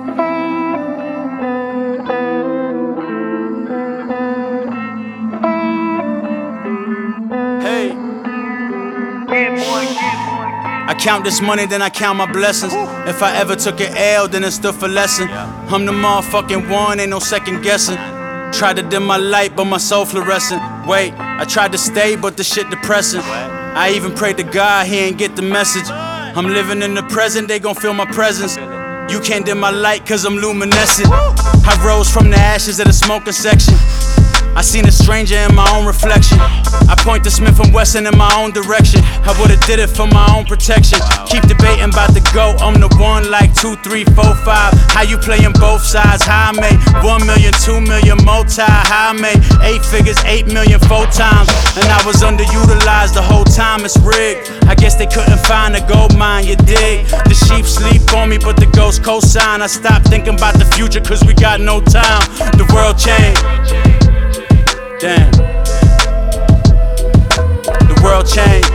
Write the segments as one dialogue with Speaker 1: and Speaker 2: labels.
Speaker 1: Hey. I count this money, then I count my blessings. If I ever took an L, then it stood for lesson. I'm the motherfucking one, ain't no second guessing. Tried to dim my light, but my soul fluorescent. Wait, I tried to stay, but the shit depressing. I even prayed to God, he ain't get the message. I'm living in the present, they gon' feel my presence. You can't dim my light, cause I'm luminescent. I rose from the ashes of the smoking section. I seen a stranger in my own reflection. I point to Smith & Wesson in my own direction. I would've did it for my own protection. Keep debating about the GOAT, I'm the one like 2, 3, 4, 5. How you playin' both sides? How I made 1 million, 2 million, multi. How I made 8 figures, 8 million, 4 times. And I was underutilized the whole time, it's rigged. I guess they couldn't find a gold mine, you dig? The sheep sleep on me, but the ghost cosign. I stopped thinking about the future, cause we got no time. The world changed. Damn. The world changed.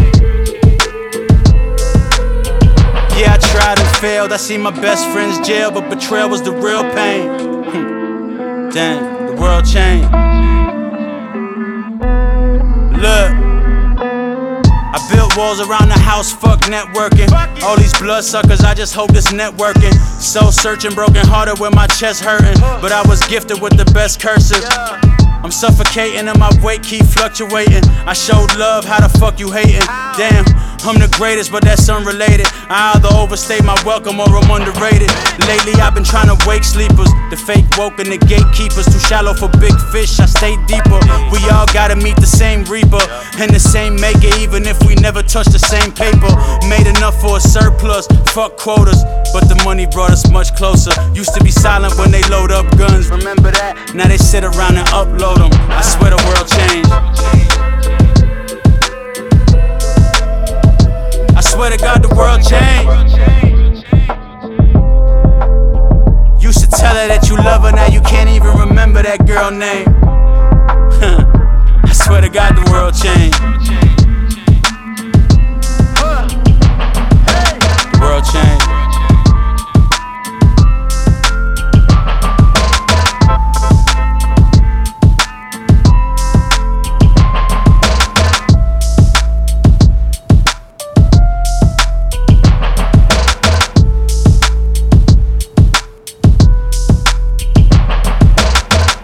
Speaker 1: Yeah, I tried and failed. I see my best friends jail, but betrayal was the real pain. Damn, the world changed. Look, I built walls around the house, fuck networking. All these bloodsuckers, I just hope this networking. Soul searching, broken hearted with my chest hurting. But I was gifted with the best cursive. I'm suffocating and my weight keep fluctuating. I showed love, how the fuck you hating? Damn, I'm the greatest, but that's unrelated. I either overstay my welcome or I'm underrated. Lately I've been trying to wake sleepers, the fake woke and the gatekeepers. Too shallow for big fish, I stay deeper. We all gotta meet the same reaper and the same maker, even if we never touch the same paper. Made enough for a surplus, fuck quotas, but the money brought us much closer. Used to be silent when they load up guns, remember that? Now they sit around and upload them. I swear the world changed. I swear to God the world changed. Used to tell her that you love her, now you can't even remember that girl name. I swear to God the world changed.